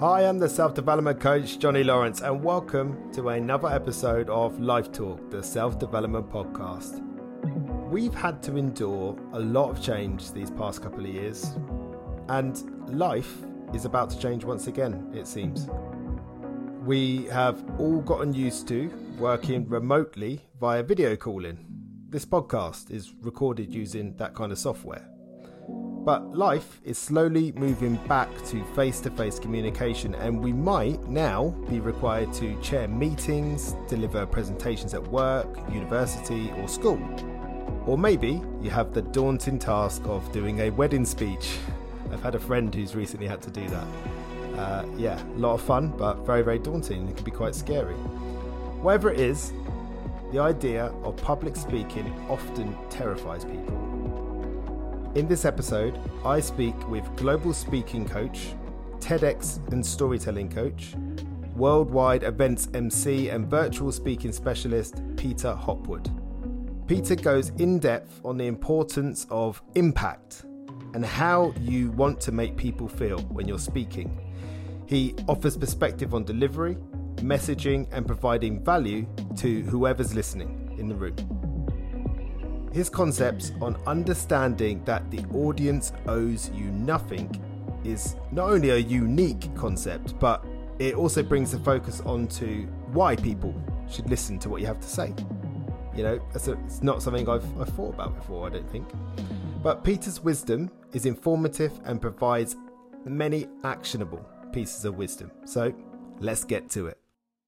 Hi, I'm the self-development coach, Johnny Lawrence, and welcome to another episode of Life Talk, the self-development podcast. We've had to endure a lot of change these past couple of years, and life is about to change once again, it seems. We have all gotten used to working remotely via video calling. This podcast is recorded using that kind of software. But life is slowly moving back to face-to-face communication, and we might now be required to chair meetings, deliver presentations at work, university or school. Or maybe you have the daunting task of doing a wedding speech. I've had a friend who's recently had to do that. A lot of fun, but very, very daunting. It can be quite scary. Whatever it is, the idea of public speaking often terrifies people. In this episode, I speak with global speaking coach, TEDx and storytelling coach, worldwide events MC and virtual speaking specialist, Peter Hopwood. Peter goes in depth on the importance of impact and how you want to make people feel when you're speaking. He offers perspective on delivery, messaging and providing value to whoever's listening in the room. His concepts on understanding that the audience owes you nothing is not only a unique concept, but it also brings the focus onto why people should listen to what you have to say. You know, it's not something I've thought about before, I don't think. But Peter's wisdom is informative and provides many actionable pieces of wisdom. So let's get to it.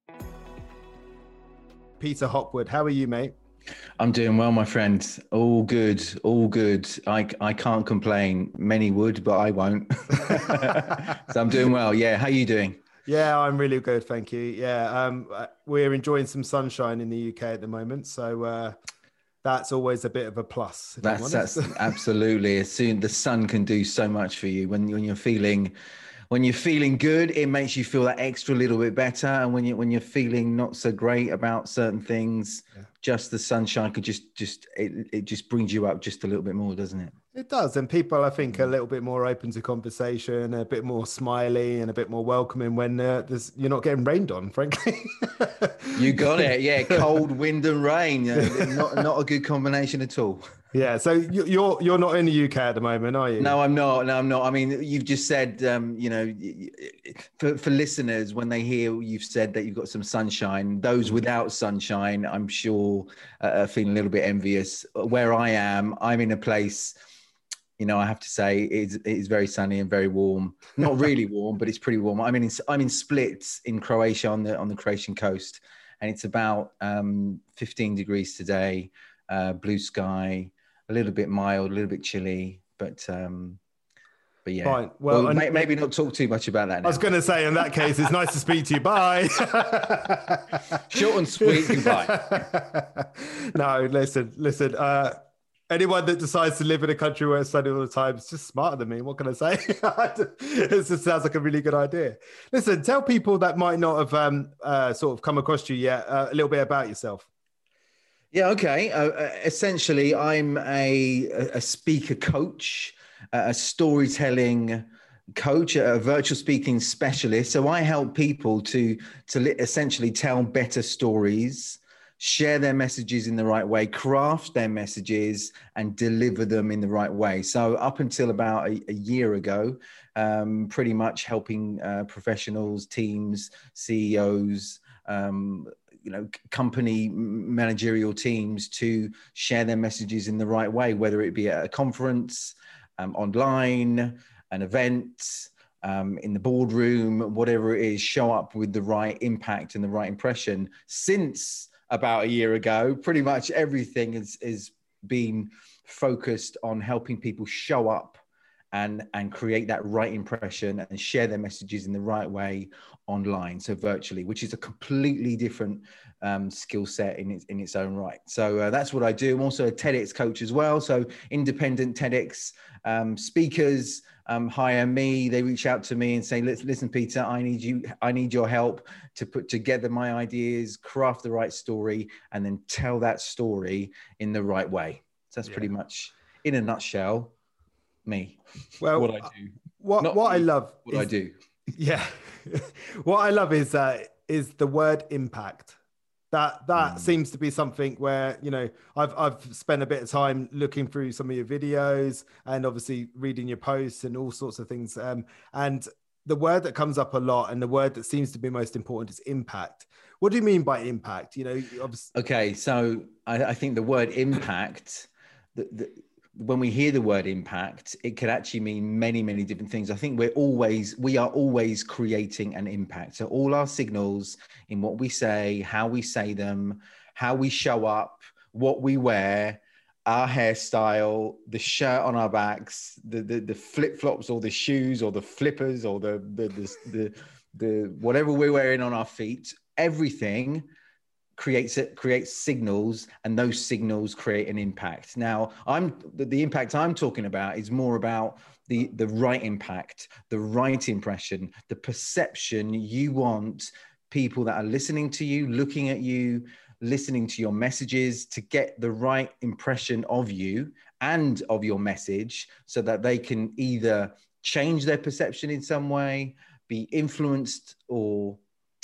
Peter Hopwood, how are you, mate? I'm doing well, my friend. All good, all good. I can't complain. Many would, but I won't. So I'm doing well. Yeah, how are you doing? Yeah, I'm really good, thank you. Yeah, we're enjoying some sunshine in the UK at the moment, so that's always a bit of a plus. That's absolutely. As soon the sun can do so much for you when you're feeling. When you're feeling good, it makes you feel that extra little bit better. And when you're feeling not so great about certain things, just the sunshine could it just brings you up just a little bit more, doesn't it? It does. And people, I think, are a little bit more open to conversation, a bit more smiley and a bit more welcoming when you're not getting rained on, frankly. You got it. Yeah. Cold, wind and rain. Not a good combination at all. Yeah. So you're not in the UK at the moment, are you? No, I'm not. I mean, you've just said, for listeners, when they hear you've said that you've got some sunshine, those without sunshine, I'm sure are feeling a little bit envious. Where I am, I'm in a place, I have to say it is very sunny and very warm. Not really warm, but it's pretty warm. I'm in Split in Croatia on the Croatian coast, and it's about 15 degrees today. Blue sky, a little bit mild, a little bit chilly, but yeah. Fine. Well, maybe not talk too much about that now. I was going to say, in that case, it's nice to speak to you. Bye. Short and sweet. Goodbye. No, listen. Anyone that decides to live in a country where it's sunny all the time is just smarter than me. What can I say? It just sounds like a really good idea. Listen, tell people that might not have sort of come across you yet a little bit about yourself. Yeah, okay. Essentially, I'm a speaker coach, a storytelling coach, a virtual speaking specialist. So I help people to essentially tell better stories, share their messages in the right way, craft their messages and deliver them in the right way. So up until about a year ago, pretty much helping professionals, teams, CEOs, company managerial teams to share their messages in the right way, whether it be at a conference, online, an event, in the boardroom, whatever it is, show up with the right impact and the right impression. Since about a year ago, pretty much everything is been focused on helping people show up and create that right impression and share their messages in the right way online, so virtually, which is a completely different skill set in its own right. So that's what I do. I'm also a TEDx coach as well. So independent TEDx speakers hire me. They reach out to me and say, listen, Peter, I need your help to put together my ideas, craft the right story, and then tell that story in the right way. So that's pretty much, in a nutshell, me. Well, what I do. What I love what I do. Yeah. What I love is the word impact. That Mm. seems to be something where, I've spent a bit of time looking through some of your videos and obviously reading your posts and all sorts of things. And the word that comes up a lot and the word that seems to be most important is impact. What do you mean by impact? Obviously, Okay, so I think the word impact, when we hear the word impact, it could actually mean many, many different things. I think we are always creating an impact. So all our signals in what we say, how we say them, how we show up, what we wear, our hairstyle, the shirt on our backs, the flip flops or the shoes or the flippers or the whatever we're wearing on our feet, everything creates signals, and those signals create an impact. Now, the impact I'm talking about is more about the right impact, the right impression, the perception you want people that are listening to you, looking at you, listening to your messages, to get the right impression of you and of your message, so that they can either change their perception in some way, be influenced, or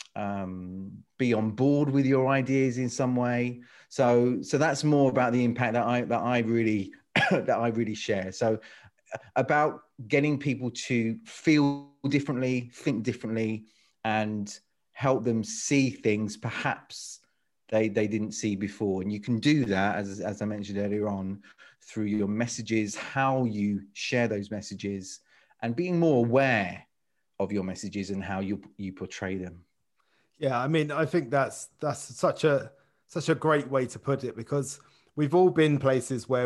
be on board with your ideas in some way. So that's more about the impact that I really that I really share. So about getting people to feel differently, think differently, and help them see things perhaps they didn't see before. And you can do that, as I mentioned earlier on, through your messages, how you share those messages, and being more aware of your messages and how you portray them. yeah, I mean, I think that's such a great way to put it, because we've all been places where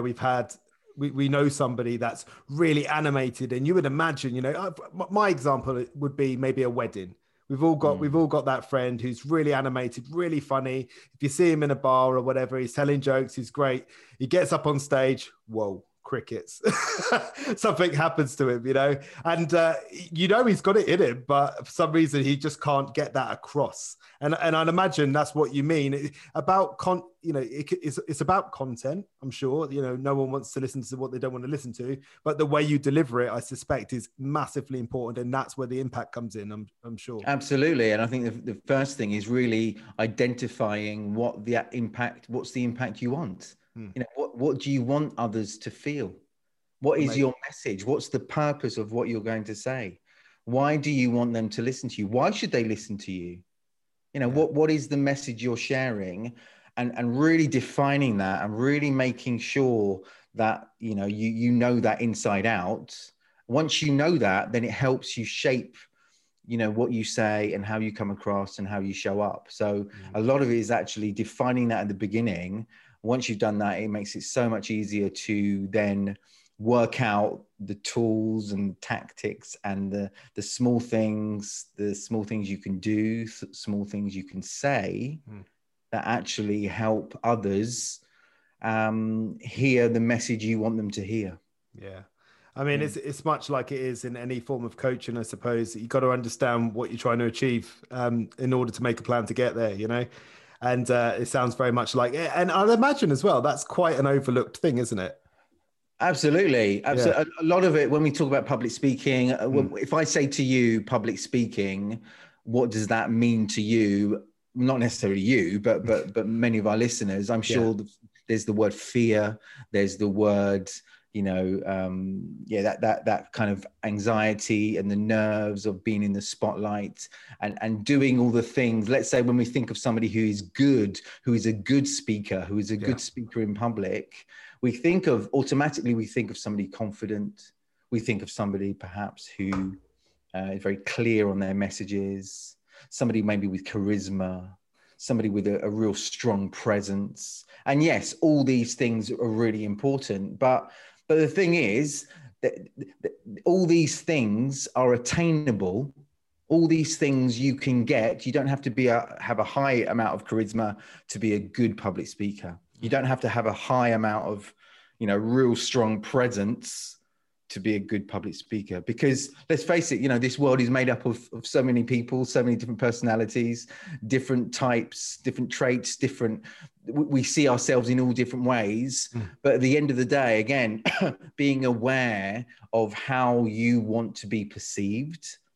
we know somebody that's really animated, and you would imagine, my example would be maybe a wedding. We've all got that friend who's really animated, really funny. If you see him in a bar or whatever, he's telling jokes, he's great. He gets up on stage, whoa, crickets. Something happens to him, and he's got it in him, but for some reason he just can't get that across. And I'd imagine that's what you mean about it's about content. I'm sure no one wants to listen to what they don't want to listen to, but the way you deliver it, I suspect, is massively important, and that's where the impact comes in. I'm sure. Absolutely. And I think the first thing is really identifying what's the impact you want. What do you want others to feel? What is your message? What's the purpose of what you're going to say? Why do you want them to listen to you? Why should they listen to you? What is the message you're sharing? And really defining that, and really making sure that, you know that inside out. Once you know that, then it helps you shape what you say and how you come across and how you show up. So a lot of it is actually defining that at the beginning. Once you've done that, it makes it so much easier to then work out the tools and tactics and the small things you can do, small things you can say that actually help others hear the message you want them to hear. Yeah. I mean, it's much like it is in any form of coaching, I suppose. You've got to understand what you're trying to achieve in order to make a plan to get there, And it sounds very much like it. And I'd imagine as well, that's quite an overlooked thing, isn't it? Absolutely. Yeah. A lot of it, when we talk about public speaking, if I say to you, public speaking, what does that mean to you? Not necessarily you, but many of our listeners, I'm sure there's the word fear, there's the word, that kind of anxiety and the nerves of being in the spotlight and doing all the things. Let's say when we think of somebody who is a good speaker, who is a good speaker in public, we think of somebody confident. We think of somebody perhaps who is very clear on their messages, somebody maybe with charisma, somebody with a real strong presence. And yes, all these things are really important, but the thing is that all these things are attainable. All these things you can get. You don't have to have a high amount of charisma to be a good public speaker. You don't have to have a high amount of, real strong presence to be a good public speaker. Because let's face it, this world is made up of so many people, so many different personalities, different types, different traits, we see ourselves in all different ways. But at the end of the day, again, being aware of how you want to be perceived,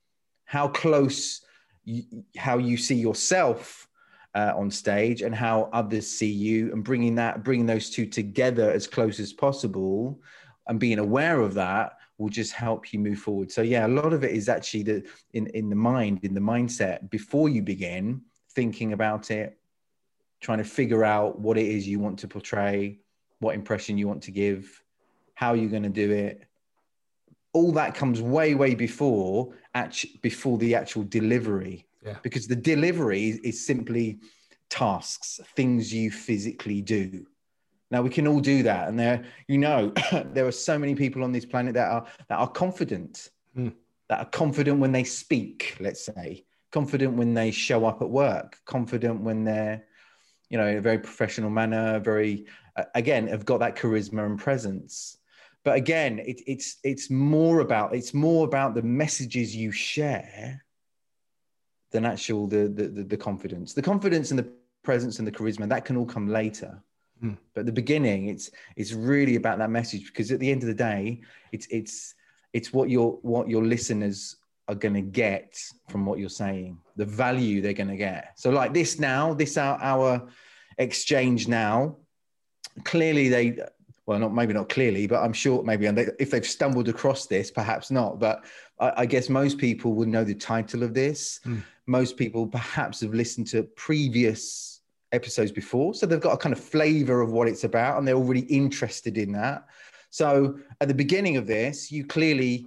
how close how you see yourself on stage and how others see you, and bringing those two together as close as possible and being aware of that will just help you move forward. So yeah, a lot of it is actually in the mindset before you begin thinking about it, trying to figure out what it is you want to portray, what impression you want to give, how you're going to do it. All that comes way before the actual delivery. Yeah. Because the delivery is simply tasks, things you physically do. Now we can all do that, and there are so many people on this planet that are confident, that are confident when they speak. Let's say confident when they show up at work, confident when they're, in a very professional manner, have got that charisma and presence. But again, it's more about the messages you share than actual the confidence. The confidence and the presence and the charisma, that can all come later. But at the beginning, it's really about that message, because at the end of the day, it's what your listeners are going to get from what you're saying, the value they're going to get. So like our exchange now, clearly maybe not clearly, but I'm sure maybe if they've stumbled across this, perhaps not. But I guess most people would know the title of this. Most people perhaps have listened to previous episodes before, so they've got a kind of flavor of what it's about, and they're already interested in that. So at the beginning of this, you clearly,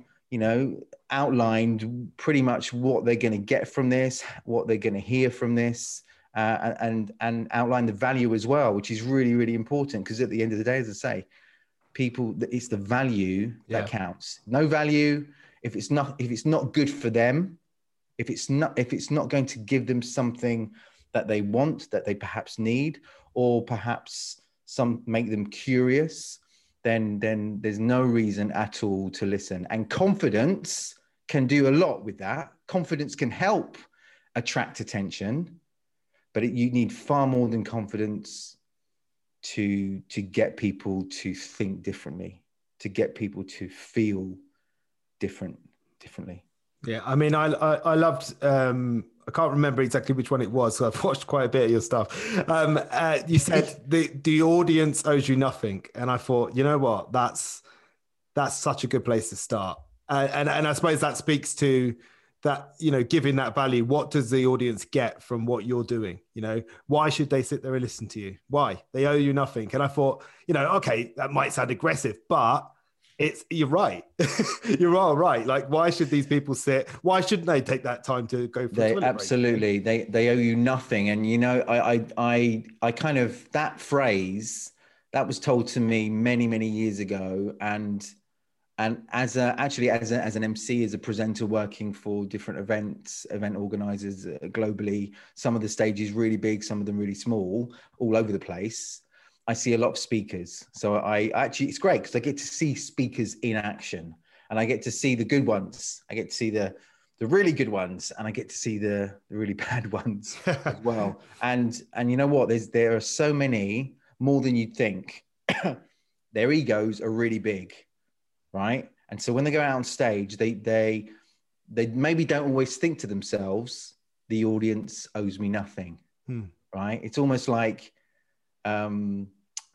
outlined pretty much what they're going to get from this, what they're going to hear from this, and outline the value as well, which is really, really important, because at the end of the day, as I say, it's the value that counts. No value if it's not good for them, if it's not going to give them something that they want, that they perhaps need, or perhaps make them curious, then there's no reason at all to listen. And confidence can do a lot with that. Confidence can help attract attention, but you need far more than confidence to get people to think differently, to get people to feel differently. Yeah, I mean, I loved. I can't remember exactly which one it was, so I've watched quite a bit of your stuff. You said the audience owes you nothing, and I thought, you know what, that's such a good place to start. And I suppose that speaks to that, giving that value. What does the audience get from what you're doing? Why should they sit there and listen to you? Why? They owe you nothing. And I thought, okay, that might sound aggressive, but you're right. You're all right. Like, why should these people sit? Why shouldn't they take that time to go for a toilet absolutely break? They owe you nothing. And I kind of, that phrase that was told to me many years ago, and as an MC, as a presenter working for different event organizers globally, some of the stages really big, some of them really small, all over the place. I see a lot of speakers. So it's great because I get to see speakers in action, and I get to see the good ones. I get to see the really good ones, and I get to see the really bad ones as well. And you know what? There are so many, more than you'd think. Their egos are really big, right? And so when they go out on stage, they maybe don't always think to themselves, the audience owes me nothing, right? It's almost like, I'm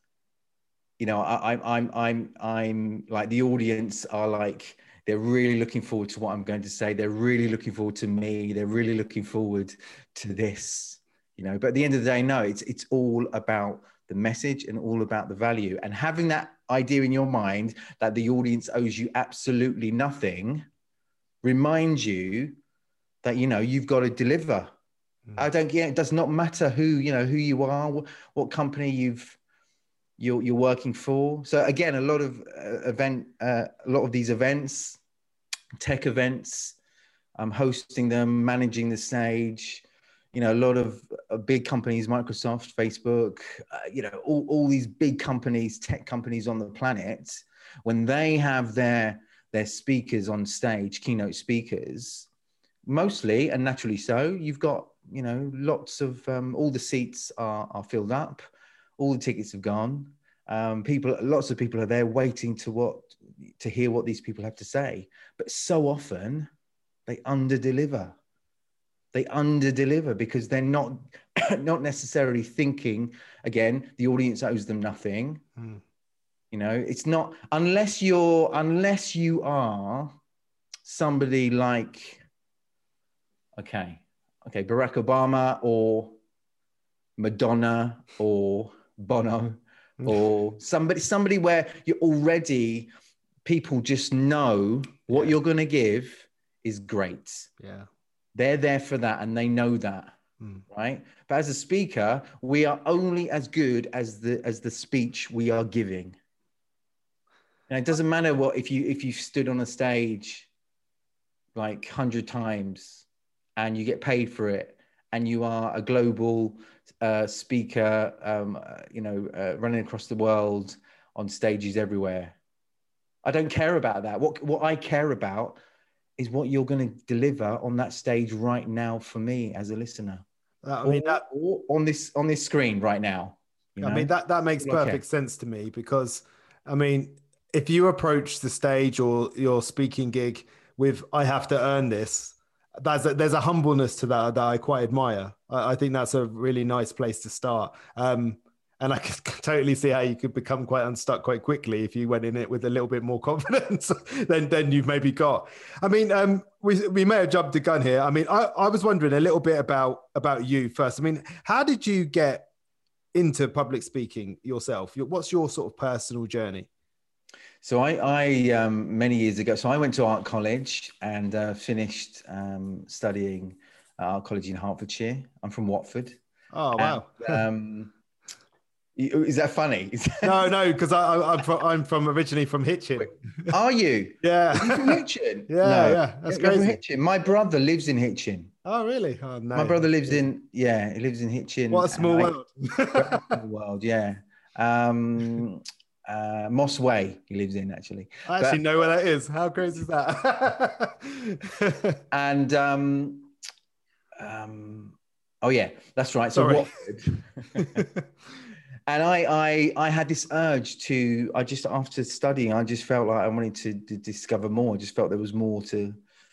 like, the audience are like, they're really looking forward to what I'm going to say. They're really looking forward to me. They're really looking forward to this, but at the end of the day, no, it's all about the message and all about the value. And having that idea in your mind that the audience owes you absolutely nothing reminds you that, you've got to deliver. It does not matter who you are, what company you're working for. So again, a lot of these events, tech events, I'm hosting them, managing the stage, a lot of big companies, Microsoft, Facebook, all these big companies, tech companies on the planet, when they have their speakers on stage, keynote speakers, mostly, and naturally so, you've got, lots of, all the seats are filled up, all the tickets have gone. Lots of people are there waiting to hear what these people have to say. But so often They under-deliver. They under-deliver because they're not not necessarily thinking, again, the audience owes them nothing. You know, it's not, unless you are somebody like, okay, Barack Obama or Madonna or Bono or somebody where you're already, people just know what you're going to give is great. Yeah. They're there for that and they know that, right? But as a speaker, we are only as good as the speech we are giving. And it doesn't matter what, if you stood on a stage like 100 times and you get paid for it and you are a global speaker, running across the world on stages everywhere. I don't care about that. What I care about is what you're going to deliver on that stage right now for me as a listener. Or on this screen right now. You know? I mean, that makes perfect sense to me, because, I mean, if you approach the stage or your speaking gig with, I have to earn this, there's a humbleness to that I quite admire. I think that's a really nice place to start. And I can totally see how you could become quite unstuck quite quickly if you went in it with a little bit more confidence than you've maybe got. I mean, we may have jumped the gun here. I mean, I was wondering a little bit about you first. I mean, how did you get into public speaking yourself? What's your sort of personal journey? So I many years ago, so I went to art college and finished studying at art college in Hertfordshire. I'm from Watford. Oh, wow. And, is that funny? No, because I'm from originally from Hitchin. Are you? Yeah. Are you from Hitchin? Yeah. That's crazy. From Hitchin. My brother lives in Hitchin. Oh, really? Oh, no. My brother lives in Hitchin. What a small world. Small world, yeah. Moss Way he lives in, actually. I actually know where that is. How crazy is that? And oh yeah, that's right. So Watford. And I had this urge to, after studying, I just felt like I wanted to discover more. I just felt there was more to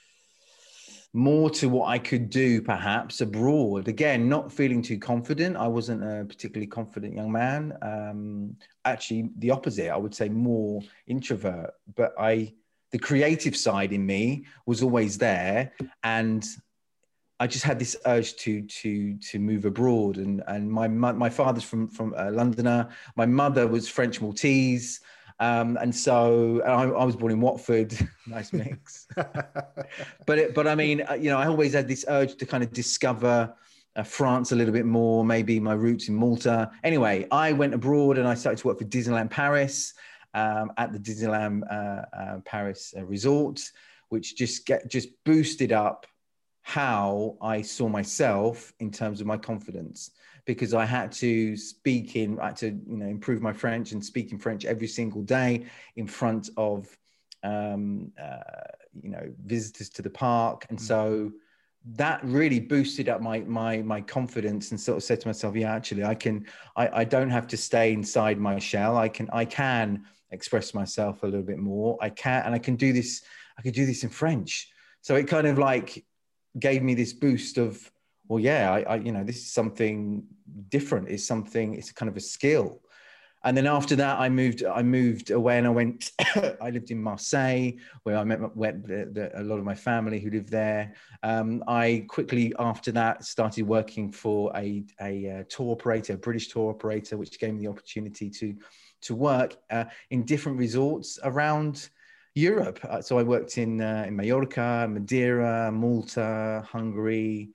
what I could do, perhaps abroad. Again, not feeling too confident. I wasn't a particularly confident young man. Actually, the opposite. I would say more introvert. But the creative side in me was always there, and I just had this urge to move abroad. And my father's from Londoner. My mother was French Maltese. And so I was born in Watford. Nice mix. But I mean, I always had this urge to kind of discover France a little bit more, maybe my roots in Malta. Anyway, I went abroad and I started to work for Disneyland Paris, at the Disneyland Paris resort, which just boosted up how I saw myself in terms of my confidence, because I had to improve my French and speak in French every single day in front of, visitors to the park. And so that really boosted up my confidence, and sort of said to myself, yeah, actually I don't have to stay inside my shell. I can express myself a little bit more. I can do this. I could do this in French. So it kind of like gave me this boost of, well, yeah, this is something different. It's kind of a skill. And then after that, I moved away and I went, I lived in Marseille, where I met a lot of my family who lived there. I quickly after that started working for a tour operator, a British tour operator, which gave me the opportunity to work in different resorts around Europe. So I worked in Mallorca, Madeira, Malta, Hungary,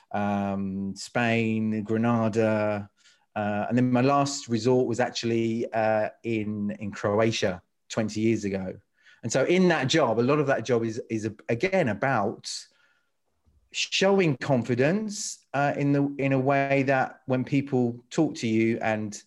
Spain, Granada, and then my last resort was actually in Croatia 20 years ago. And so in that job, a lot of that job is again about showing confidence in a way that when people talk to you and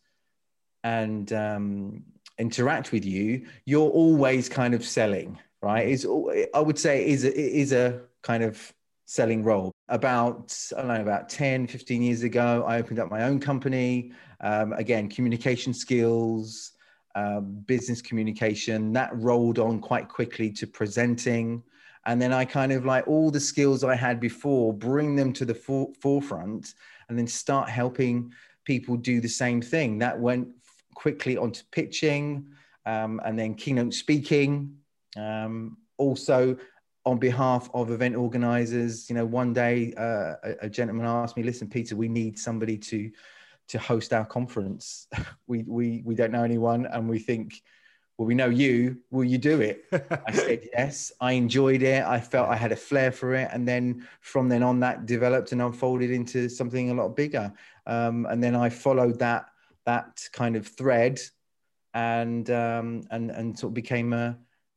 interact with you, you're always kind of selling, right? I would say it is a kind of selling role. About 10, 15 years ago, I opened up my own company. Again, communication skills, business communication, that rolled on quite quickly to presenting. And then I kind of like all the skills I had before, bring them to the forefront, and then start helping people do the same thing. That went quickly onto pitching, and then keynote speaking. Also on behalf of event organizers, you know, one day a gentleman asked me, listen, Peter, we need somebody to host our conference. We don't know anyone, and we think, well, we know you, will you do it? I said yes. I enjoyed it. I felt I had a flair for it. And then from then on, that developed and unfolded into something a lot bigger. And then I followed that kind of thread, and sort of became a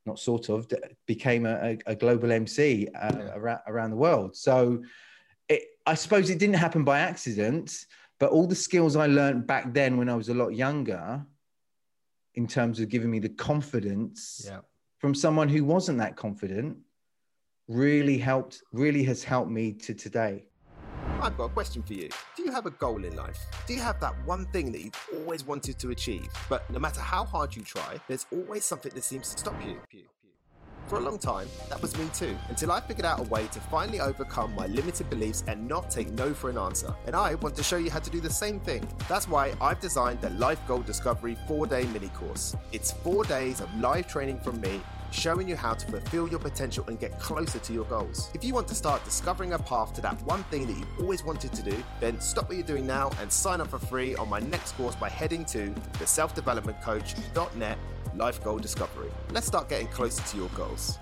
global MC around the world. So I suppose it didn't happen by accident, but all the skills I learned back then when I was a lot younger, in terms of giving me the confidence from someone who wasn't that confident, really has helped me to today. I've got a question for you. Do you have a goal in life? Do you have that one thing that you've always wanted to achieve, but no matter how hard you try, there's always something that seems to stop you? For a long time, that was me too, until I figured out a way to finally overcome my limited beliefs and not take no for an answer. And I want to show you how to do the same thing. That's why I've designed the Life Goal Discovery 4-day mini course. It's 4 days of live training from me, showing you how to fulfill your potential and get closer to your goals. If you want to start discovering a path to that one thing that you've always wanted to do, then stop what you're doing now and sign up for free on my next course by heading to theselfdevelopmentcoach.net Life Goal Discovery. Let's start getting closer to your goals.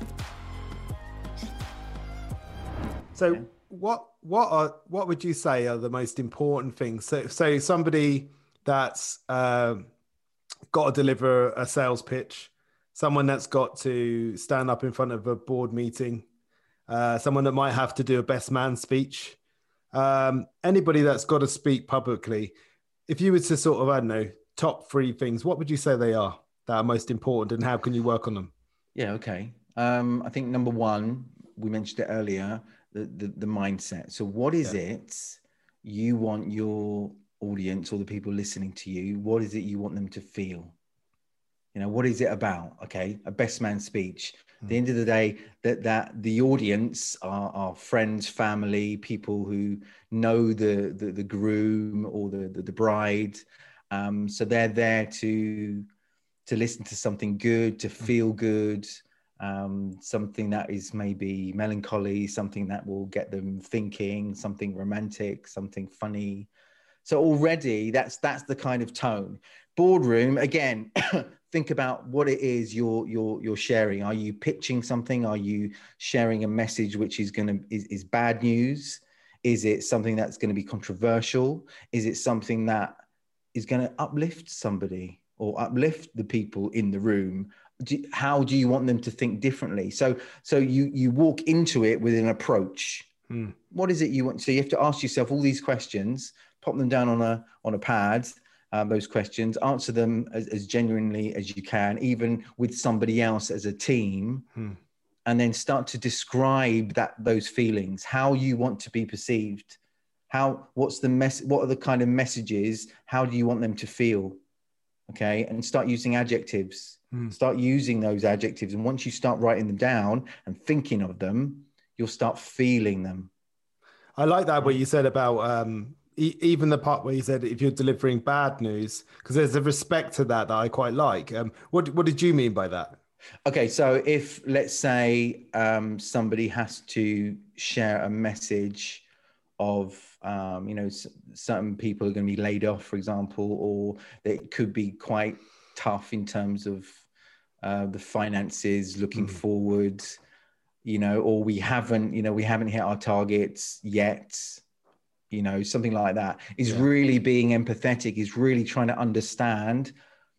So what would you say are the most important things? So somebody that's got to deliver a sales pitch, someone that's got to stand up in front of a board meeting, someone that might have to do a best man speech, anybody that's got to speak publicly. If you were to sort of, I don't know, top 3 things, what would you say they are that are most important, and how can you work on them? Yeah, okay. I think number 1, we mentioned it earlier, the mindset. So what is it you want your audience or the people listening to you, what is it you want them to feel? You know, what is it about? Okay, a best man speech. At the end of the day, that the audience are friends, family, people who know the groom or the bride. So they're there to listen to something good, to feel good, something that is maybe melancholy, something that will get them thinking, something romantic, something funny. So already that's the kind of tone. Boardroom, again, think about what it is you're sharing. Are you pitching something? Are you sharing a message which is is bad news? Is it something that's going to be controversial? Is it something that is going to uplift somebody or uplift the people in the room? How do you want them to think differently? So you walk into it with an approach. What is it you want? So you have to ask yourself all these questions, pop them down on a pad, those questions, answer them as genuinely as you can, even with somebody else as a team, and then start to describe those feelings, how you want to be perceived, what are the kind of messages, how do you want them to feel? Okay, and start using adjectives. Start using those adjectives, and once you start writing them down and thinking of them, you'll start feeling them. I like that what you said about even the part where you said if you're delivering bad news, because there's a respect to that I quite like. What did you mean by that? Okay, so if, let's say, somebody has to share a message of, certain people are going to be laid off, for example, or it could be quite tough in terms of the finances looking forward, or we haven't hit our targets yet, something like that, is really being empathetic, is really trying to understand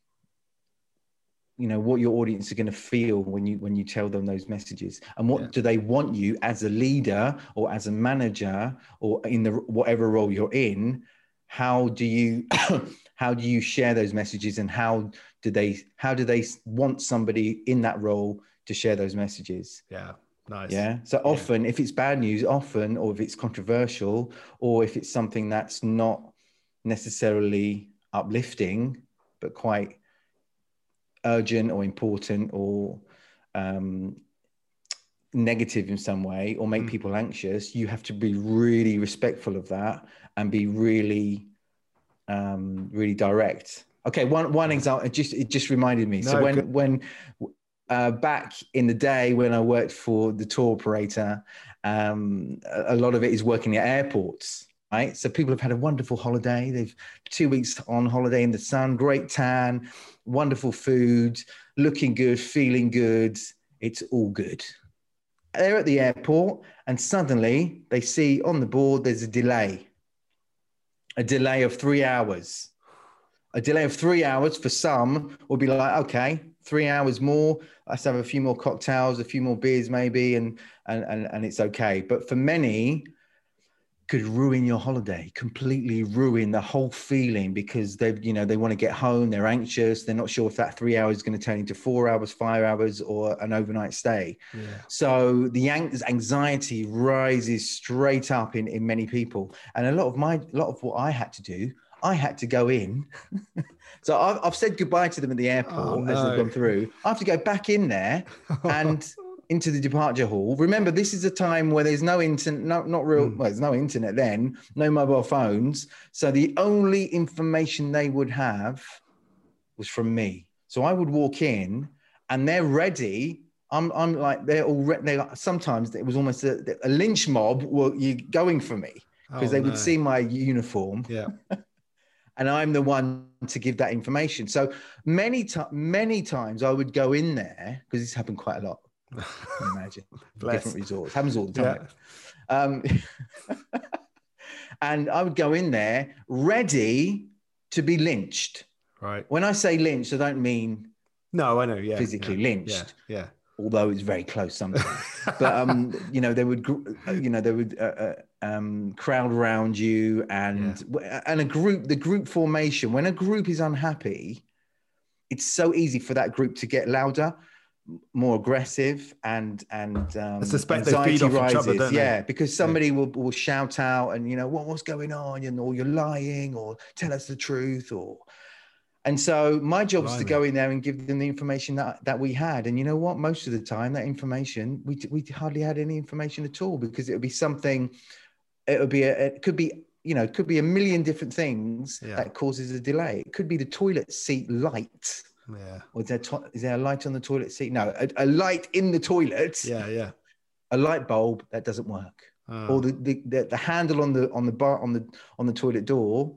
what your audience are going to feel when you tell them those messages, and what do they want you as a leader or as a manager or in whatever role you're in. How do you share those messages, and how do they want somebody in that role to share those messages? Yeah. Nice. Yeah. So often if it's bad news, or if it's controversial, or if it's something that's not necessarily uplifting, but quite urgent or important, or negative in some way or make people anxious, you have to be really respectful of that and be really, really direct. Okay, one example. It just reminded me. So when back in the day when I worked for the tour operator, a lot of it is working at airports. Right. So people have had a wonderful holiday. They've 2 weeks on holiday in the sun, great tan, wonderful food, looking good, feeling good. It's all good. They're at the airport and suddenly they see on the board there's a delay of 3 hours. A delay of 3 hours for some will be like, okay, 3 hours more. Let's have a few more cocktails, a few more beers maybe, and it's okay. But for many, could ruin your holiday, completely ruin the whole feeling because they want to get home, they're anxious, they're not sure if that 3 hours is going to turn into 4 hours, 5 hours, or an overnight stay. Yeah. So the anxiety rises straight up in many people. And a lot of what I had to do, I had to go in. So I've said goodbye to them at the airport as they've gone through. I have to go back in there and into the departure hall. Remember, this is a time where there's no internet, well, there's no internet then, no mobile phones. So the only information they would have was from me. So I would walk in and they're ready. I'm like, they're already, sometimes it was almost a lynch mob were going for me because they would see my uniform. Yeah. And I'm the one to give that information. So many times I would go in there, because this happened quite a lot. I can imagine. Different resorts. Happens all the time. Yeah. And I would go in there ready to be lynched. Right. When I say lynched, I don't mean physically lynched. Yeah. Although it's very close sometimes. But they would crowd around you and the group formation. When a group is unhappy, it's so easy for that group to get louder, more aggressive, and I suspect they feed off each other, don't they? Yeah, because somebody will shout out and what's going on, or you're lying, or tell us the truth, and so my job was to go in there and give them the information that we had. And you know what? Most of the time, that information we hardly had any information at all, because it would be something. It could be a million different things that causes a delay. It could be the toilet seat light. Yeah. Or is there a light on the toilet seat? No, a light in the toilet. Yeah. A light bulb that doesn't work. Oh. Or the handle on the toilet door,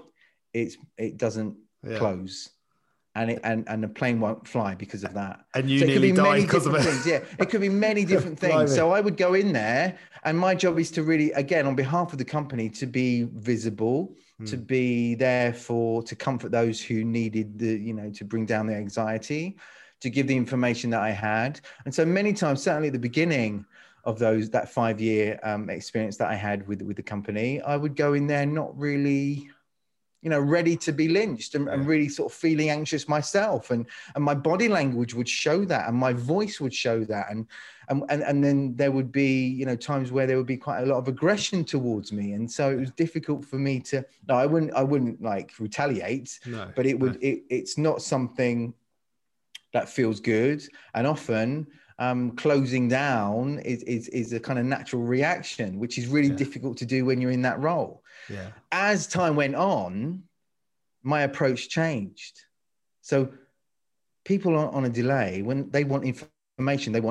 it doesn't close. And the plane won't fly because of that. And you nearly died because of it. Yeah, it could be many different things. So I would go in there, and my job is to really, again, on behalf of the company, to be visible, to be there to comfort those who needed to bring down their anxiety, to give the information that I had. And so many times, certainly at the beginning of that 5-year experience that I had with the company, I would go in there not really ready to be lynched and really sort of feeling anxious myself, and my body language would show that, and my voice would show that, and then there would be times where there would be quite a lot of aggression towards me, and so it was difficult for me to. No, I wouldn't like retaliate, but it's not something that feels good, and often closing down is a kind of natural reaction, which is really difficult to do when you're in that role. Yeah. As time went on, my approach changed. So people on a delay, when they want information, they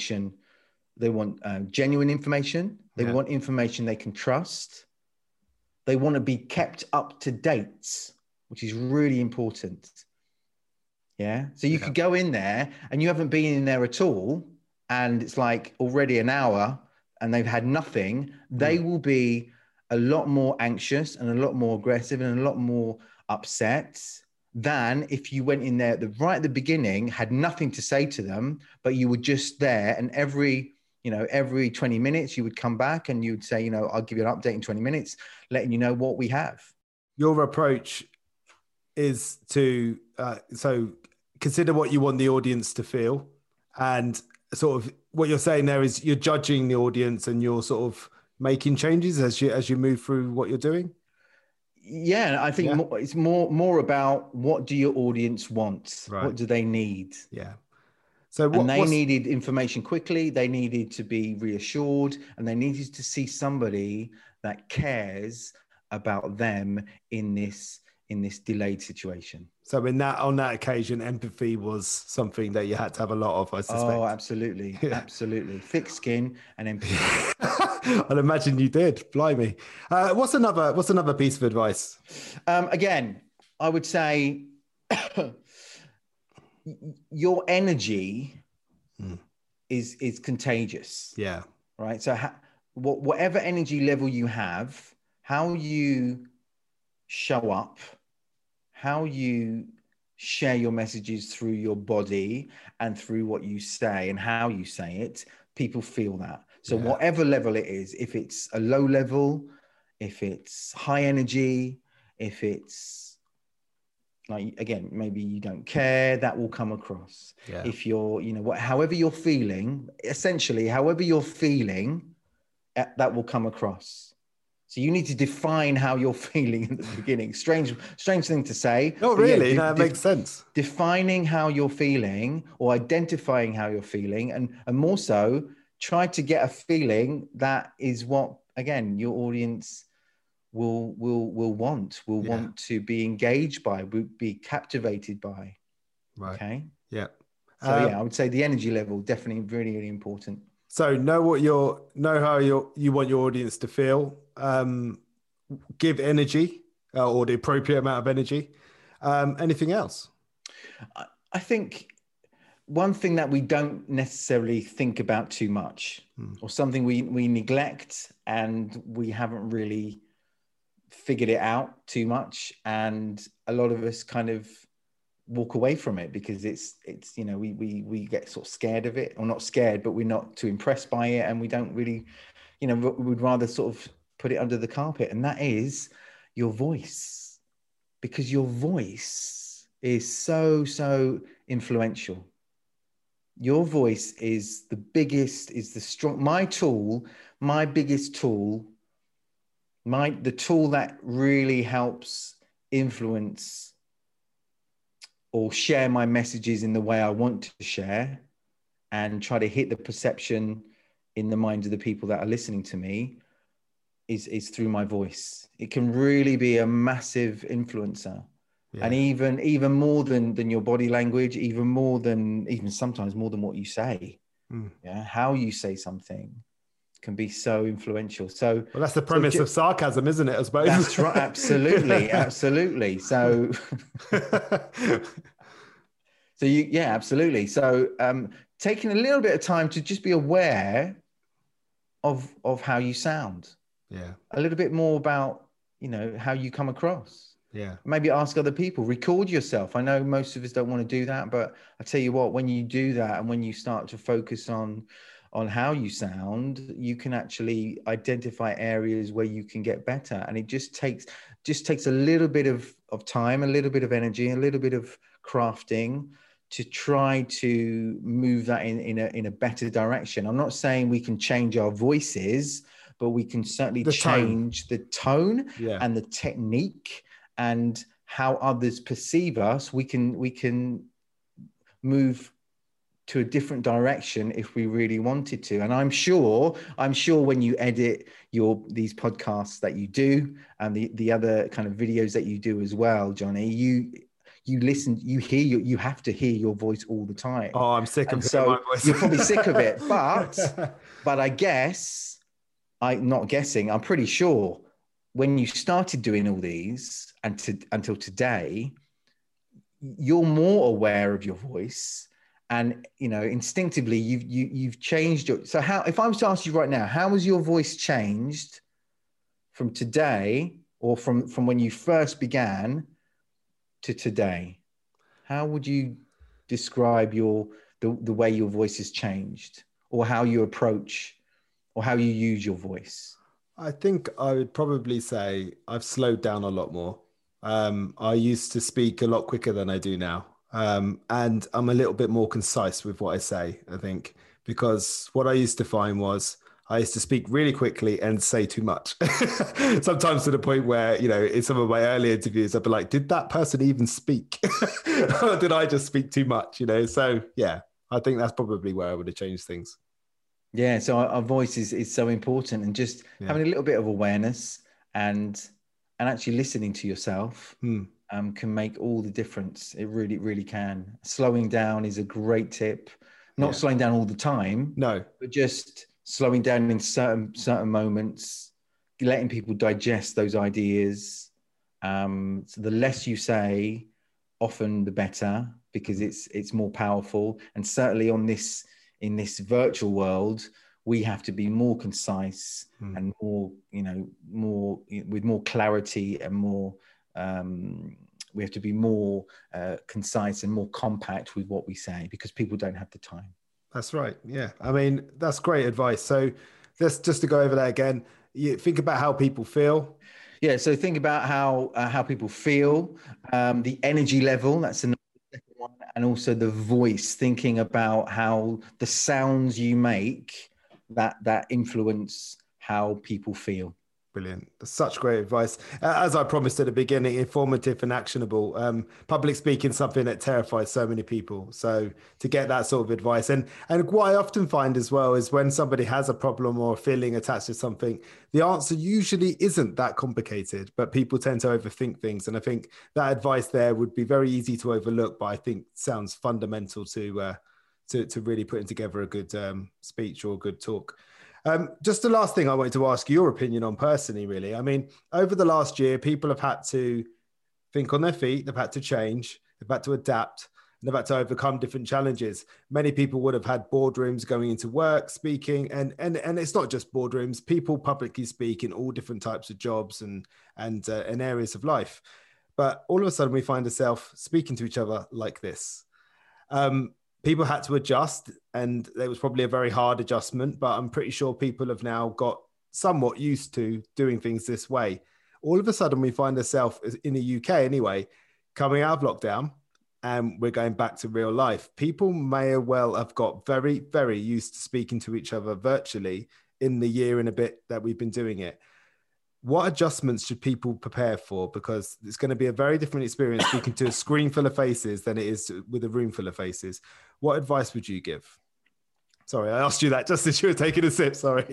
want genuine information. They want information they can trust. They want to be kept up to date, which is really important. Yeah. So you could go in there and you haven't been in there at all, and it's like already an hour and they've had nothing. They will be a lot more anxious and a lot more aggressive and a lot more upset than if you went in there at the beginning, had nothing to say to them, but you were just there, and every 20 minutes you would come back and you would say, I'll give you an update in 20 minutes, letting you know what we have. Your approach is to so consider what you want the audience to feel, and sort of what you're saying there is you're judging the audience and you're sort of making changes as you move through what you're doing. Yeah, I think it's more about what do your audience want? Right. What do they need? Yeah. So and they needed information quickly. They needed to be reassured, and they needed to see somebody that cares about them in this delayed situation. So on that occasion, empathy was something that you had to have a lot of, I suspect. Oh, absolutely. Yeah. Absolutely. Thick skin and empathy. I'd imagine you did. Blimey. What's another piece of advice? Again, I would say your energy is contagious. Yeah. Right. So whatever energy level you have, how you show up, how you share your messages through your body and through what you say and how you say it, people feel that. So whatever level it is, if it's a low level, if it's high energy, if it's like, again, maybe you don't care, that will come across. Yeah. If you're, however you're feeling, essentially, however you're feeling, that will come across. So you need to define how you're feeling in the beginning. Strange thing to say. Not really. No, it makes sense. Defining how you're feeling or identifying how you're feeling, and more so, try to get a feeling that is what, again, your audience will want to be engaged by, will be captivated by. Right. Okay. Yeah. So I would say the energy level definitely really, really important. So know how you want your audience to feel. Give energy or the appropriate amount of energy. Anything else? I think one thing that we don't necessarily think about too much, or something we neglect and we haven't really figured it out too much, and a lot of us kind of walk away from it because it's we get sort of scared of it, or not scared, but we're not too impressed by it, and we don't really, we'd rather sort of put it under the carpet, and that is your voice, because your voice is so influential. Your voice is the biggest, my biggest tool, the tool that really helps influence or share my messages in the way I want to share and try to hit the perception in the minds of the people that are listening to me is through my voice. It can really be a massive influencer. Yeah. And even more than your body language, even sometimes more than what you say. Yeah, how you say something can be so influential. So that's the premise of sarcasm, isn't it? I suppose. That's right. Absolutely. So absolutely. So taking a little bit of time to just be aware of how you sound. Yeah. A little bit more about, how you come across. Yeah. Maybe ask other people, record yourself. I know most of us don't want to do that, but I tell you what, when you do that and when you start to focus on how you sound, you can actually identify areas where you can get better. And it just takes a little bit of time, a little bit of energy, a little bit of crafting to try to move that in a better direction. I'm not saying we can change our voices, but we can certainly change the tone and the technique and how others perceive us. We can move to a different direction if we really wanted to. And I'm sure when you edit these podcasts that you do and the other kind of videos that you do as well, Johnny, you listen, you have to hear your voice all the time. Oh, I'm sick of my voice. You're probably sick of it, but I guess, I'm pretty sure when you started doing all these until today, you're more aware of your voice. And, instinctively you've changed so if I was to ask you right now, how has your voice changed from today or from when you first began to today? How would you describe the way your voice has changed, or how you approach or how you use your voice? I think I would probably say I've slowed down a lot more. I used to speak a lot quicker than I do now. And I'm a little bit more concise with what I say, I think, because what I used to find was I used to speak really quickly and say too much. Sometimes to the point where, in some of my early interviews, I'd be like, did that person even speak? Or did I just speak too much? So yeah, I think that's probably where I would have changed things. Yeah, so our voice is so important, and just having a little bit of awareness and actually listening to yourself can make all the difference. It really, really can. Slowing down is a great tip. Not slowing down all the time, no, but just slowing down in certain moments, letting people digest those ideas. So the less you say, often the better, because it's more powerful. And certainly in this virtual world, we have to be more concise and more, more with more clarity and more. We have to be more concise and more compact with what we say, because people don't have the time. That's right. Yeah. I mean, that's great advice. So just to go over that again, you think about how people feel. Yeah. So think about how people feel, the energy level. That's another one, and also the voice. Thinking about how the sounds you make that influence how people feel. Brilliant. That's such great advice. As I promised at the beginning, informative and actionable. Public speaking is something that terrifies so many people. So to get that sort of advice, and what I often find as well is when somebody has a problem or a feeling attached to something, the answer usually isn't that complicated, but people tend to overthink things. And I think that advice there would be very easy to overlook, but I think sounds fundamental to really putting together a good speech or a good talk. Just the last thing I wanted to ask your opinion on personally, really. I mean, over the last year, people have had to think on their feet, they've had to change, they've had to adapt, and they've had to overcome different challenges. Many people would have had boardrooms going into work, speaking, and it's not just boardrooms, people publicly speak in all different types of jobs and areas of life. But all of a sudden we find ourselves speaking to each other like this. People had to adjust, and it was probably a very hard adjustment, but I'm pretty sure people have now got somewhat used to doing things this way. All of a sudden, we find ourselves in the UK anyway, coming out of lockdown, and we're going back to real life. People may well have got very, very used to speaking to each other virtually in the year and a bit that we've been doing it. What adjustments should people prepare for? Because it's going to be a very different experience speaking to a screen full of faces than it is with a room full of faces. What advice would you give? Sorry, I asked you that just as you were taking a sip. Sorry.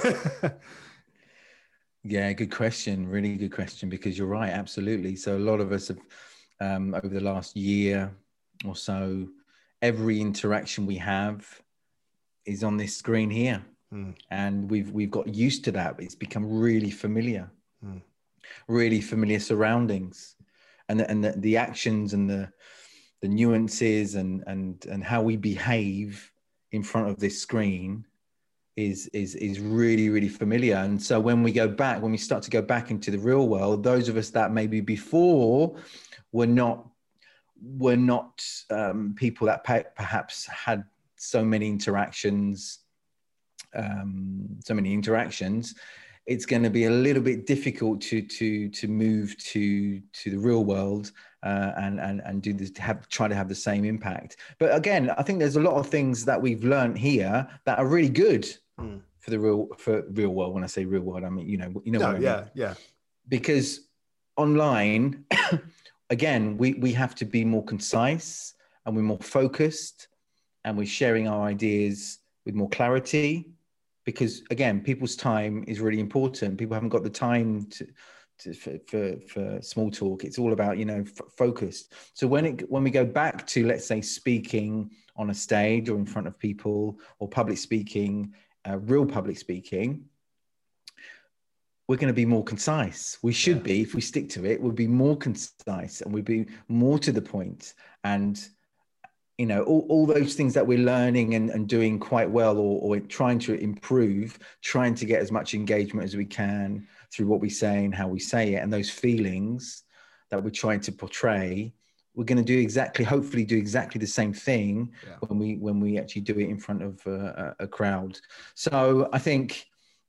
Yeah, good question. Really good question, because you're right. Absolutely. So a lot of us have, over the last year or so, every interaction we have is on this screen here. And we've got used to that. It's become really familiar, really familiar surroundings, and the actions and the nuances and how we behave in front of this screen is really, really familiar. And so when we start to go back into the real world, those of us that maybe before were not people that perhaps had so many interactions, it's going to be a little bit difficult to move to the real world and do this, try to have the same impact. But again, I think there's a lot of things that we've learned here that are really good for the real world. When I say real world, I mean you know what I mean. Yeah. Because online, again, we have to be more concise, and we're more focused, and we're sharing our ideas with more clarity. Because again, people's time is really important. People haven't got the time for small talk. It's all about, focused. So when we go back to, let's say, speaking on a stage or in front of people, or public speaking, real public speaking, we're going to be more concise. We should be, if we stick to it, we'll be more concise, and we'll be more to the point. And all those things that we're learning and doing quite well, or trying to improve, trying to get as much engagement as we can through what we say and how we say it, and those feelings that we're trying to portray, we're going to hopefully do exactly the same thing when we actually do it in front of a crowd. So I think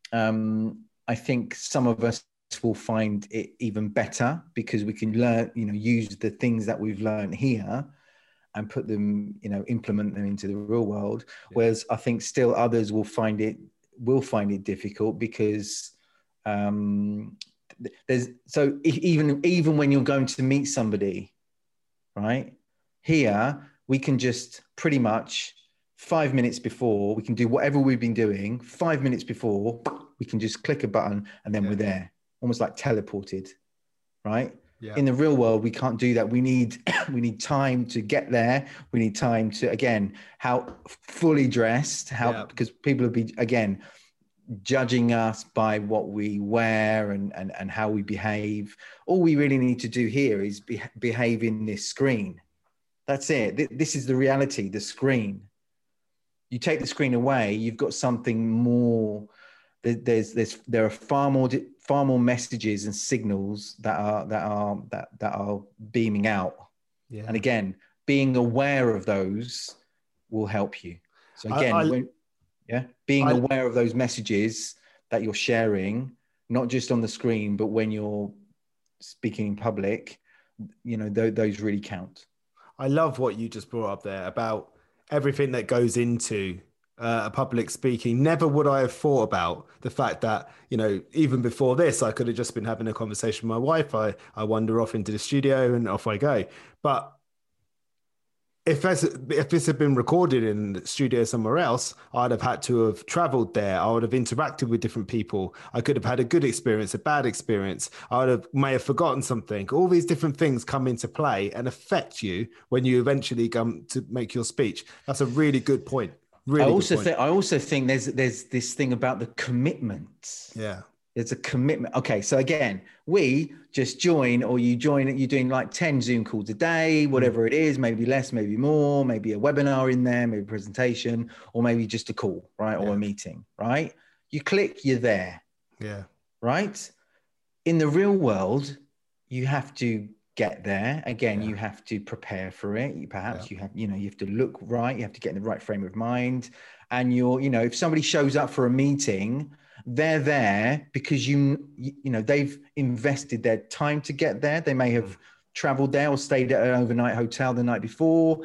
some of us will find it even better, because we can learn, use the things that we've learned here and put them, implement them into the real world. Whereas I think still others will find it difficult, because even when you're going to meet somebody, right, here we can just pretty much 5 minutes before, we can do whatever we've been doing. 5 minutes before, we can just click a button and then we're there, almost like teleported, right? Yeah. In the real world, we can't do that. We need time to get there. We need time to, again, how fully dressed, because people will be, again, judging us by what we wear and how we behave. All we really need to do here is behave in this screen. That's it. This is the reality, the screen. You take the screen away, you've got something more. There are far more messages and signals that are beaming out. Yeah. And again, being aware of those will help you. So again, being aware of those messages that you're sharing, not just on the screen, but when you're speaking in public, those really count. I love what you just brought up there about everything that goes into a public speaking. Never would I have thought about the fact that, even before this, I could have just been having a conversation with my wife. I wander off into the studio and off I go. But if this had been recorded in the studio somewhere else, I'd have had to have traveled there. I would have interacted with different people. I could have had a good experience, a bad experience. May have forgotten something. All these different things come into play and affect you when you eventually come to make your speech. That's a really good point. Really I also think there's this thing about the commitment. Yeah. There's a commitment. Okay, so again, we just join, or you're doing like 10 Zoom calls a day, whatever it is, maybe less, maybe more, maybe a webinar in there, maybe a presentation, or maybe just a call, right? Or a meeting, right? You click, you're there. Yeah. Right? In the real world, you have to get there. Again, you have to prepare for it. You have to look right. You have to get in the right frame of mind. And if somebody shows up for a meeting, they're there because they've invested their time to get there. They may have traveled there or stayed at an overnight hotel the night before.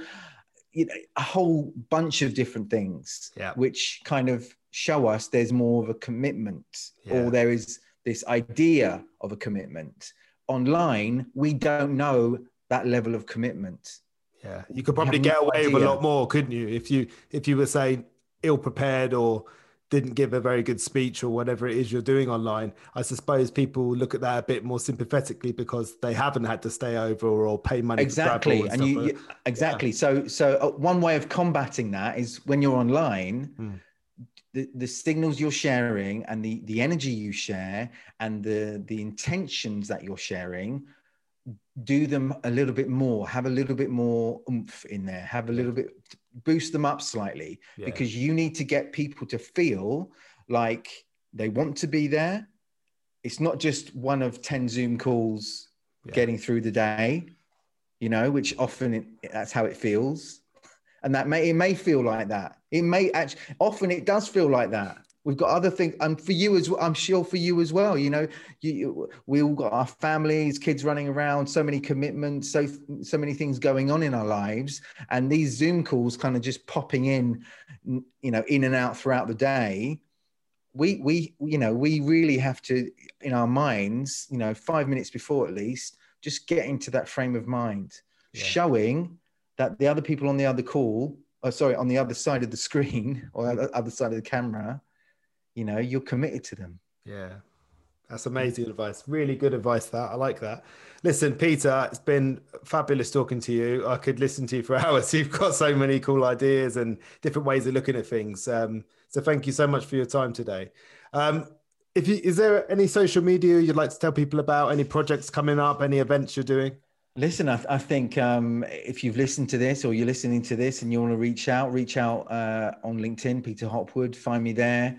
A whole bunch of different things, which kind of show us there's more of a commitment, or there is this idea of a commitment. Online, we don't know that level of commitment. Yeah, you could probably get away with a lot more, couldn't you? If you were, say, ill-prepared or didn't give a very good speech or whatever it is you're doing online, I suppose people look at that a bit more sympathetically because they haven't had to stay over or pay money. Exactly. To travel exactly. So one way of combating that is when you're online, the signals you're sharing and the energy you share and the intentions that you're sharing, do them a little bit more, have a little bit more oomph in there, have a little bit, boost them up slightly, because you need to get people to feel like they want to be there. It's not just one of 10 Zoom calls getting through the day, which often that's how it feels. And it may feel like that. It may actually, often it does feel like that. We've got other things, and for you as well, I'm sure for you as well, we all got our families, kids running around, so many commitments, so many things going on in our lives. And these Zoom calls kind of just popping in and out throughout the day. We really have to, in our minds, 5 minutes before at least, just get into that frame of mind, showing that the other people on the other call, on the other side of the screen or the other side of the camera, you're committed to them. Yeah. That's amazing advice. Really good advice, that. I like that. Listen, Peter, it's been fabulous talking to you. I could listen to you for hours. You've got so many cool ideas and different ways of looking at things. So thank you so much for your time today. Is there any social media you'd like to tell people about? Any projects coming up? Any events you're doing? Listen, I think if you've listened to this or you're listening to this and you want to reach out on LinkedIn, Peter Hopwood, find me there.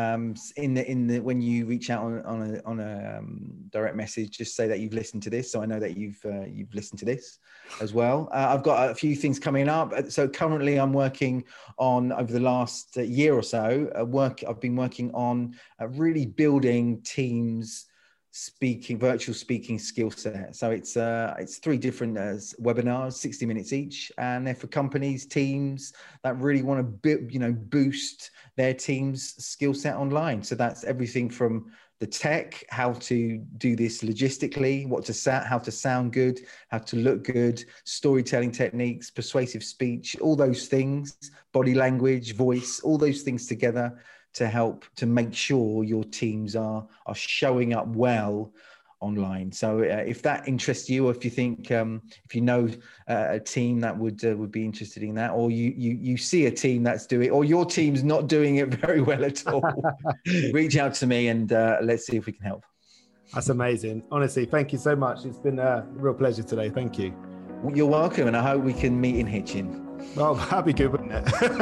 When you reach out on a direct message, just say that you've listened to this, so I know that you've listened to this as well. I've got a few things coming up. So currently, I'm working on, over the last year or so, I've been working on really building teams virtual speaking skill set. So it's 3 different webinars, 60 minutes each, and they're for companies, teams that really want to boost their team's skill set online. So that's everything from the tech, how to do this logistically, how to sound good, how to look good, storytelling techniques, persuasive speech, all those things, body language, voice, all those things together to help to make sure your teams are showing up well online. So if that interests you, or if you think if you know a team that would be interested in that, or you see a team that's doing, or your team's not doing it very well at all, reach out to me and let's see if we can help. That's amazing. Honestly, thank you so much. It's been a real pleasure today. Thank you. You're welcome, and I hope we can meet in Hitchin. Oh, that'd be good, wouldn't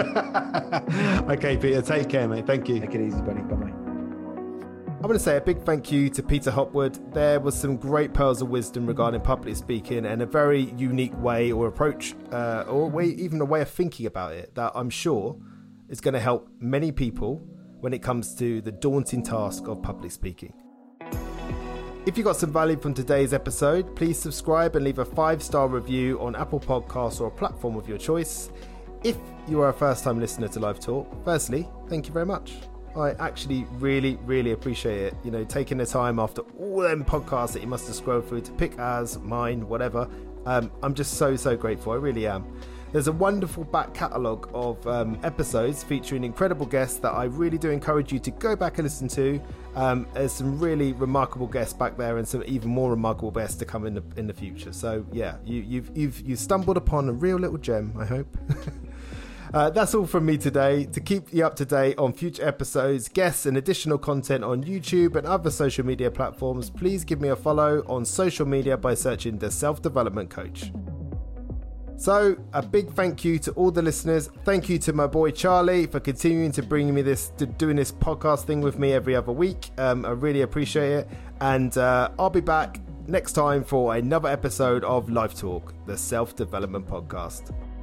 it? Okay, Peter, take care, mate. Thank you. Take it easy, buddy. Bye-bye. I want to say a big thank you to Peter Hopwood. There was some great pearls of wisdom regarding public speaking, and a very unique way or approach, even a way of thinking about it that I'm sure is going to help many people when it comes to the daunting task of public speaking. If you got some value from today's episode, please subscribe and leave a 5-star review on Apple Podcasts or a platform of your choice. If you are a first-time listener to Live Talk, firstly, thank you very much. I actually really, really appreciate it. Taking the time after all them podcasts that you must have scrolled through to pick ours, mine, whatever. I'm just so grateful. I really am. There's a wonderful back catalogue of episodes featuring incredible guests that I really do encourage you to go back and listen to. There's some really remarkable guests back there, and some even more remarkable guests to come in the future. So yeah, you've stumbled upon a real little gem, I hope. That's all from me today. To keep you up to date on future episodes, guests, and additional content on YouTube and other social media platforms, please give me a follow on social media by searching The Self-Development Coach. So, a big thank you to all the listeners. Thank you to my boy Charlie for continuing to bring me doing this podcast thing with me every other week. I really appreciate it. And I'll be back next time for another episode of Live Talk, the Self-Development Podcast.